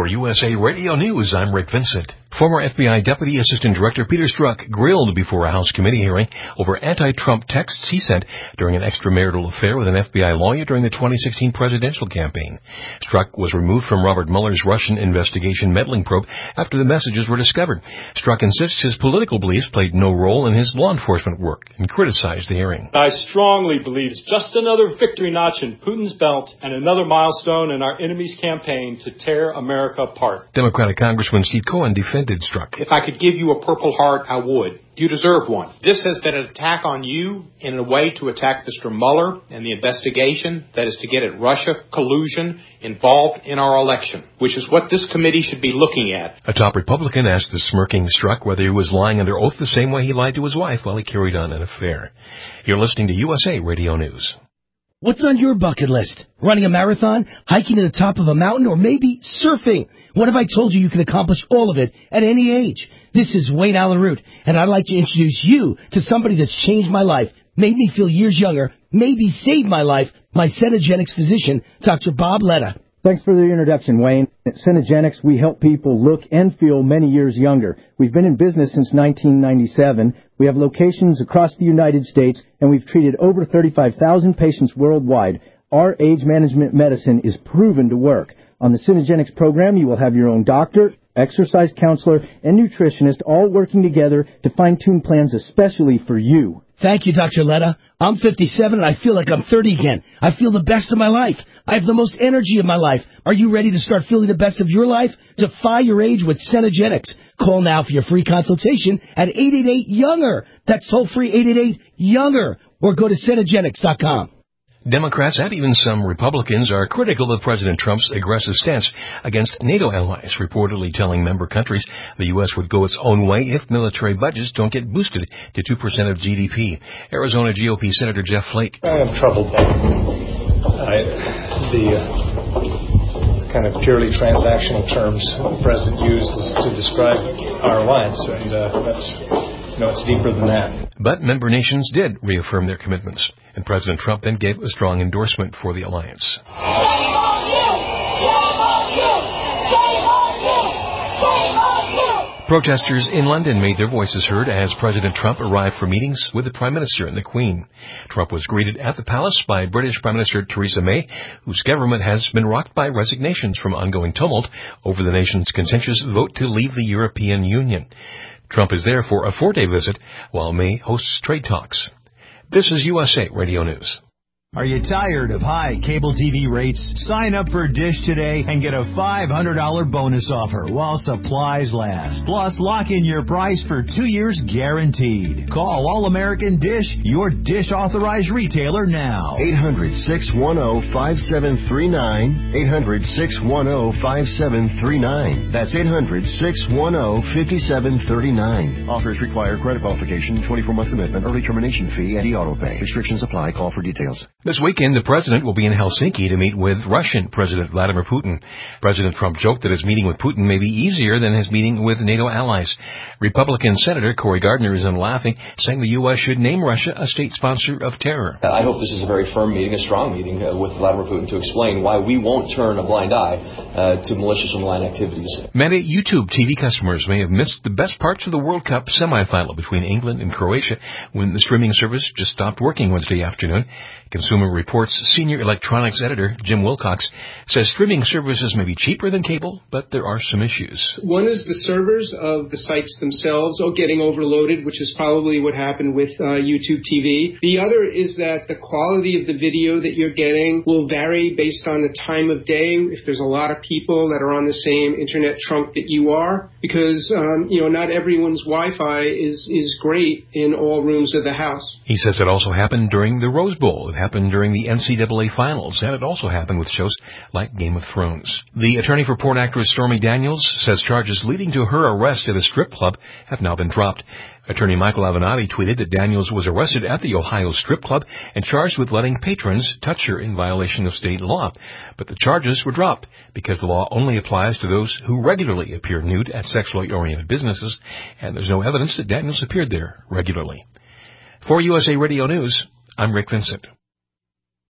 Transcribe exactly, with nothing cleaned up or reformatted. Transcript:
U S A Radio News, I'm Rick Vincent. Former F B I Deputy Assistant Director Peter Strzok grilled before a House committee hearing over anti-Trump texts he sent during an extramarital affair with an F B I lawyer during the twenty sixteen presidential campaign. Strzok was removed from Robert Mueller's Russian investigation meddling probe after the messages were discovered. Strzok insists his political beliefs played no role in his law enforcement work and criticized the hearing. I strongly believe it's just another victory notch in Putin's belt and another milestone in our enemy's campaign to tear America apart. Democratic Congressman Steve Cohen defended Strzok. If I could give you a Purple Heart, I would. You deserve one. This has been an attack on you in a way to attack Mister Mueller and the investigation, that is to get at Russia collusion involved in our election, which is what this committee should be looking at. A top Republican asked the smirking Strzok whether he was lying under oath the same way he lied to his wife while he carried on an affair. You're listening to U S A Radio News. What's on your bucket list? Running a marathon, hiking to the top of a mountain, or maybe surfing? What if I told you you can accomplish all of it at any age? This is Wayne Allen Root, and I'd like to introduce you to somebody that's changed my life, made me feel years younger, maybe saved my life, my Cenegenics physician, Doctor Bob Letta. Thanks for the introduction, Wayne. At Cenegenics, we help people look and feel many years younger. We've been in business since nineteen ninety-seven. We have locations across the United States, and we've treated over thirty-five thousand patients worldwide. Our age management medicine is proven to work. On the Cenegenics program, you will have your own doctor, exercise counselor, and nutritionist all working together to fine-tune plans especially for you. Thank you, Doctor Letta. I'm fifty-seven and I feel like I'm thirty again. I feel the best of my life. I have the most energy of my life. Are you ready to start feeling the best of your life? Defy your age with Cenegenics. Call now for your free consultation at eight eight eight, younger. That's toll free eight eight eight, younger. Or go to Cenegenics dot com. Democrats and even some Republicans are critical of President Trump's aggressive stance against NATO allies, reportedly telling member countries the U S would go its own way if military budgets don't get boosted to two percent of G D P. Arizona G O P Senator Jeff Flake. I am troubled by I, the uh, kind of purely transactional terms the President uses to describe our alliance, and uh, that's, you know, it's deeper than that. But member nations did reaffirm their commitments, and President Trump then gave a strong endorsement for the alliance. Shame on you! Shame on you! Shame on you! Shame on you! Protesters in London made their voices heard as President Trump arrived for meetings with the Prime Minister and the Queen. Trump was greeted at the palace by British Prime Minister Theresa May, whose government has been rocked by resignations from ongoing tumult over the nation's contentious vote to leave the European Union. Trump is there for a four-day visit, while May hosts trade talks. This is U S A Radio News. Are you tired of high cable T V rates? Sign up for Dish today and get a five hundred dollars bonus offer while supplies last. Plus, lock in your price for two years guaranteed. Call All-American Dish, your Dish authorized retailer now. eight hundred, six one zero, five seven three nine. eight hundred, six one zero, five seven three nine. That's eight hundred, six one zero, five seven three nine. Offers require credit qualification, twenty-four month commitment, early termination fee, and e-auto pay. Restrictions apply. Call for details. This weekend, the president will be in Helsinki to meet with Russian President Vladimir Putin. President Trump joked that his meeting with Putin may be easier than his meeting with NATO allies. Republican Senator Cory Gardner isn't laughing, saying the U S should name Russia a state sponsor of terror. I hope this is a very firm meeting, a strong meeting uh, with Vladimir Putin to explain why we won't turn a blind eye uh, to malicious and malign activities. Many YouTube T V customers may have missed the best parts of the World Cup semifinal between England and Croatia when the streaming service just stopped working Wednesday afternoon. Consumer Reports senior electronics editor Jim Wilcox says streaming services may be cheaper than cable, but there are some issues. One is the servers of the sites themselves are getting overloaded, which is probably what happened with uh, YouTube T V. The other is that the quality of the video that you're getting will vary based on the time of day, if there's a lot of people that are on the same internet trunk that you are, because um, you know not everyone's Wi-Fi is, is great in all rooms of the house. He says it also happened during the Rose Bowl. It happened during the N C double A finals, and it also happened with shows like Game of Thrones. The attorney for porn actress Stormy Daniels says charges leading to her arrest at a strip club have now been dropped. Attorney Michael Avenatti tweeted that Daniels was arrested at the Ohio strip club and charged with letting patrons touch her in violation of state law. But the charges were dropped because the law only applies to those who regularly appear nude at sexually oriented businesses, and there's no evidence that Daniels appeared there regularly. For U S A Radio News, I'm Rick Vincent.